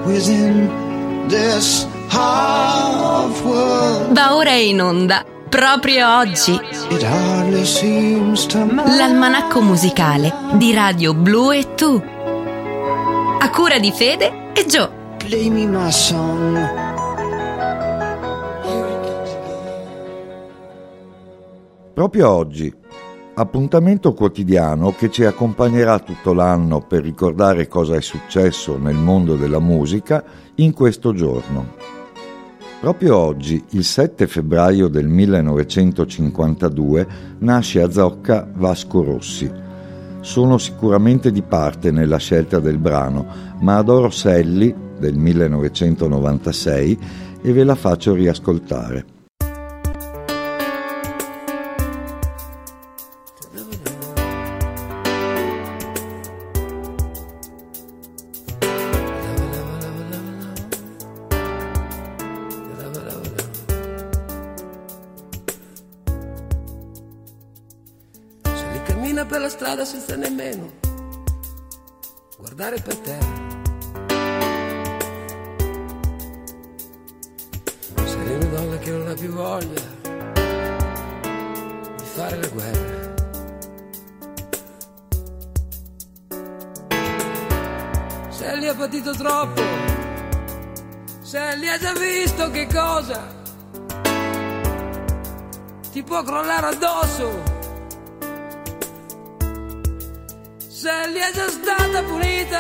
within this half world. Va ora in onda, proprio oggi, It hardly seems to matter. l'almanacco musicale di Radio Blu e Tu, a cura di Fede e Gio. Play me my song. Proprio oggi, appuntamento quotidiano che ci accompagnerà tutto l'anno per ricordare cosa è successo nel mondo della musica in questo giorno. Proprio oggi, il 7 febbraio del 1952, nasce a Zocca Vasco Rossi. Sono sicuramente di parte nella scelta del brano, ma adoro Sally del 1996 e ve la faccio riascoltare. Cammina per la strada senza nemmeno guardare per terra. Sei una donna che non ha più voglia di fare la guerra. Sally ha patito troppo, Sally ha già visto che cosa ti può crollare addosso. Sally è già stata punita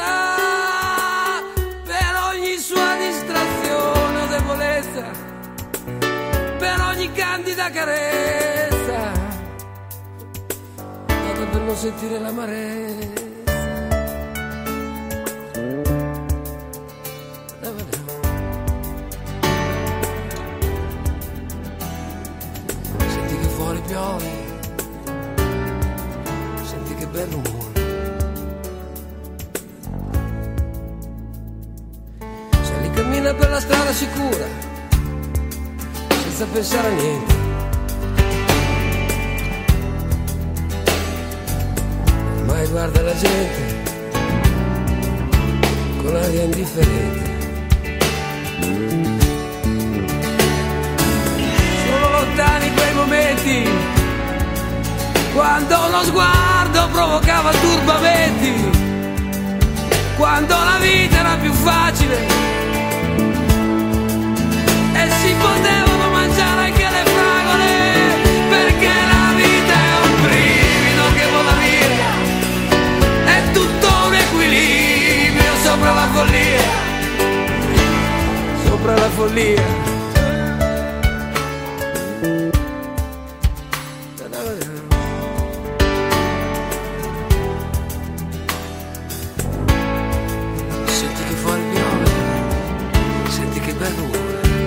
per ogni sua distrazione o debolezza, per ogni candida carezza, data per non sentire l'amarezza. Senti che fuori piove, senti che bel rumore. Cammina per la strada sicura, senza pensare a niente. Ormai guarda la gente con aria indifferente. Sono lontani quei momenti quando uno sguardo provocava turbamenti, quando la vita era più facile e si potevano mangiare anche le fragole, perché la vita è un brivido che vola via, è tutto un equilibrio sopra la follia, sopra la follia. Senti che fuori piove, senti che bel rumore.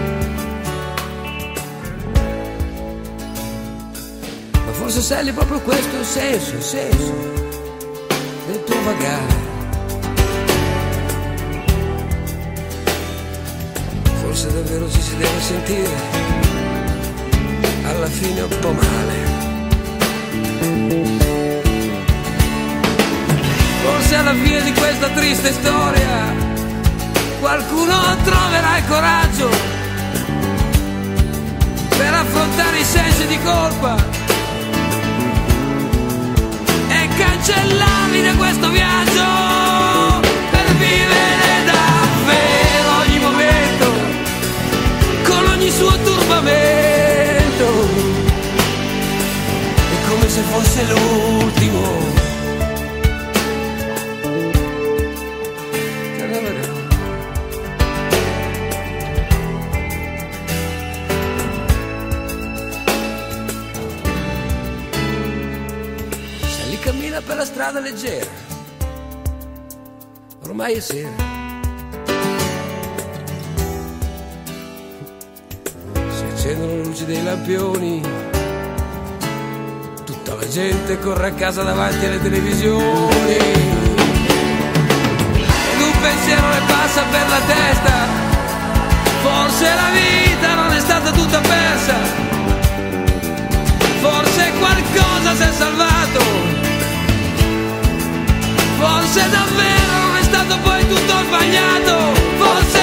Forse Sally è proprio questo il senso del tuo vagare. Forse davvero ci si deve sentire alla fine un po' male. Forse alla fine di questa triste storia qualcuno troverà il coraggio per affrontare i sensi di colpa, cancellarli da questo viaggio, per vivere davvero ogni momento con ogni suo turbamento. È come se fosse l'ultimo. Cammina per la strada leggera, ormai è sera. Si accendono le luci dei lampioni, tutta la gente corre a casa davanti alle televisioni. Ed un pensiero le passa per la testa, forse la vita non è stata tutta persa, forse qualcosa si è salvato. Forse davvero non è stato poi tutto sbagliato, forse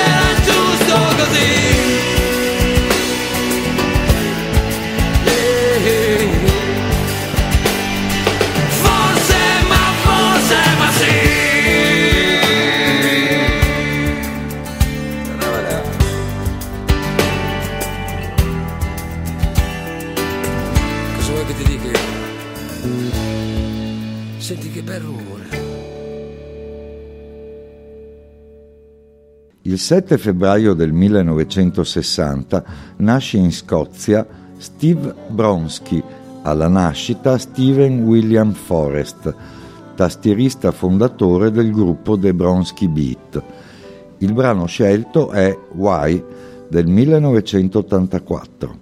Il 7 febbraio del 1960 nasce in Scozia Steve Bronski, alla nascita Stephen William Forrest, tastierista fondatore del gruppo The Bronski Beat. Il brano scelto è Why del 1984.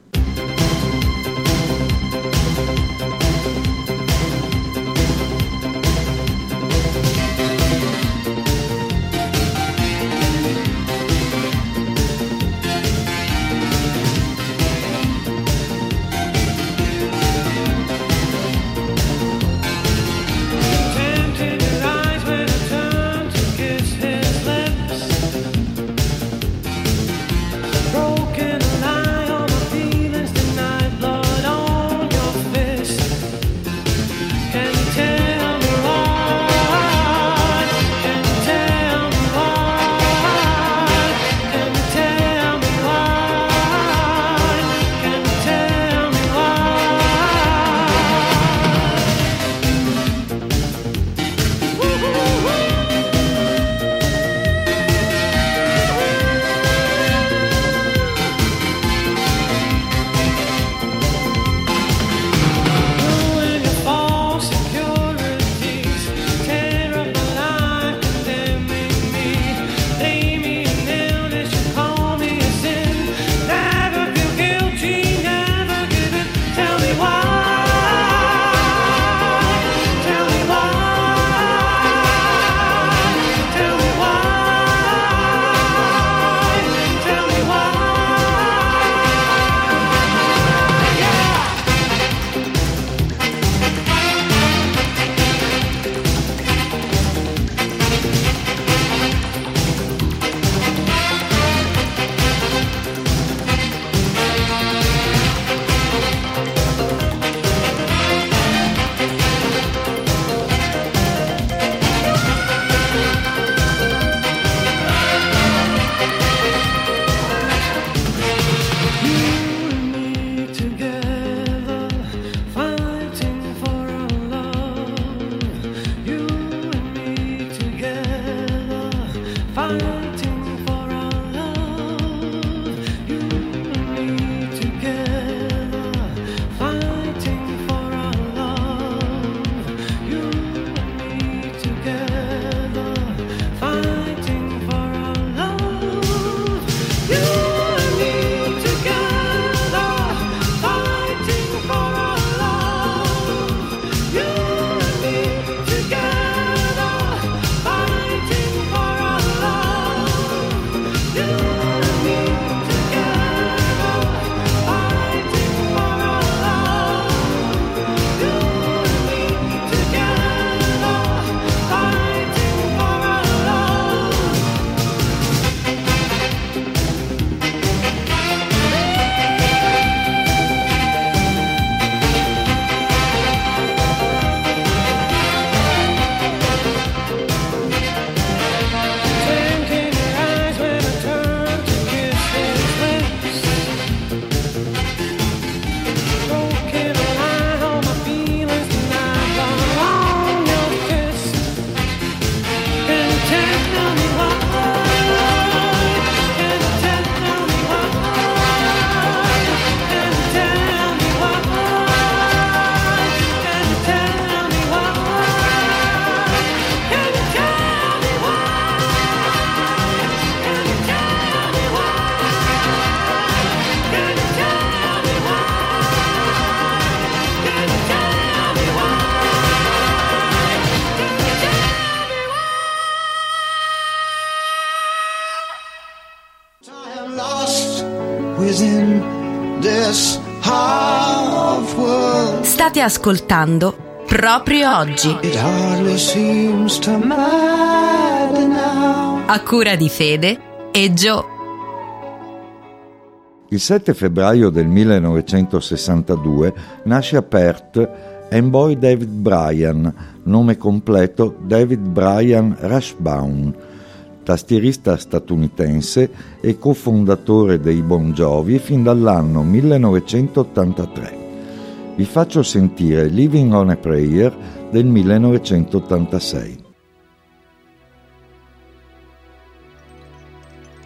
State ascoltando Proprio Oggi, a cura di Fede e Gio. Il 7 febbraio del 1962 nasce a Perth Amboy David Bryan, nome completo David Bryan Rushbaum, tastierista statunitense e cofondatore dei Bon Jovi fin dall'anno 1983. Vi faccio sentire Living on a Prayer del 1986.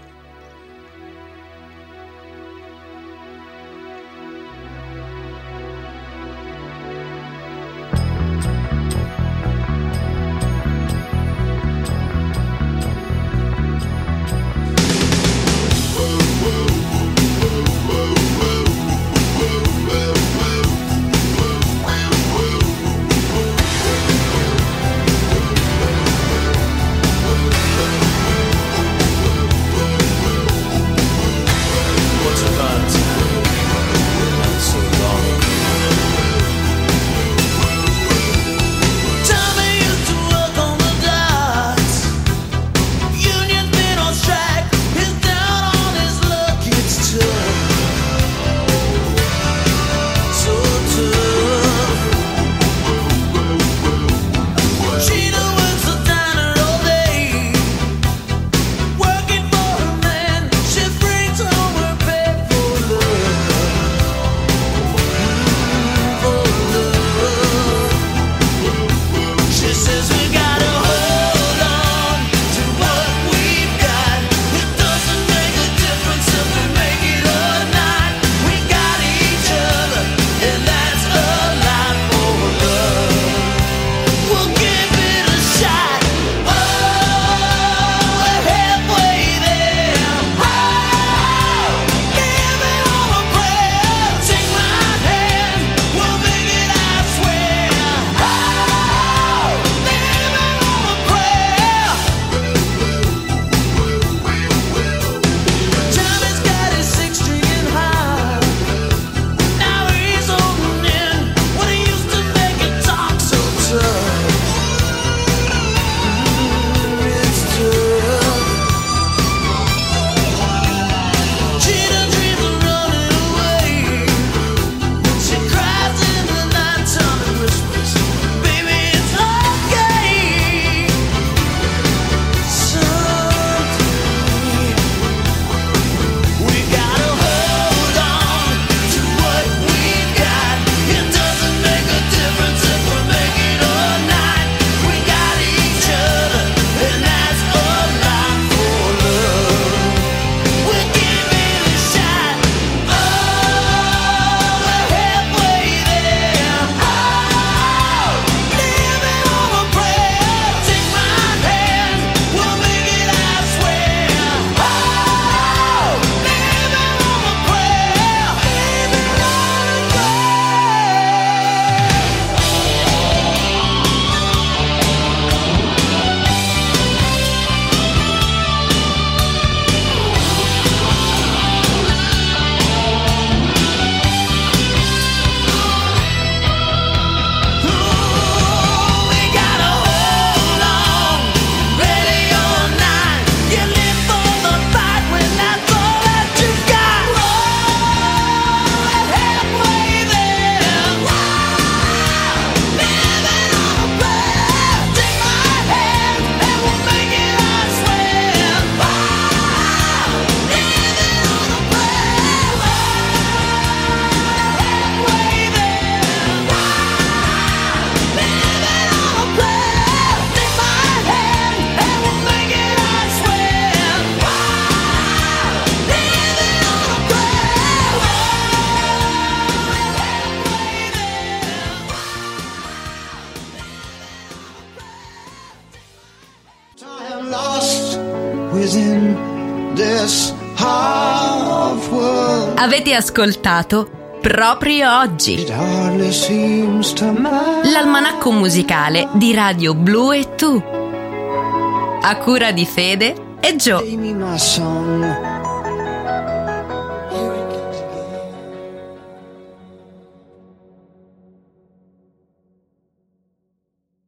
within this half world. Avete ascoltato proprio oggi It hardly seems to matter. l'almanacco musicale di Radio Blu e Tu, a cura di Fede e Gio. Play me my song.